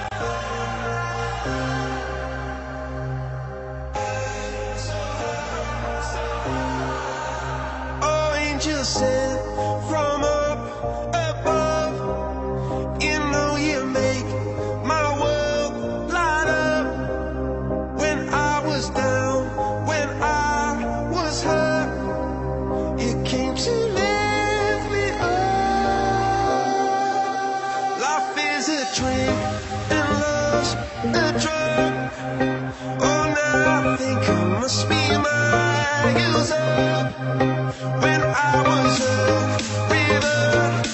Oh, angels sent from up above, you know you make my world light up. When I was down, when I was hurt, you came to lift me up. Life is a drink and love's a drug. Oh, now I think I must be my user. When I was a river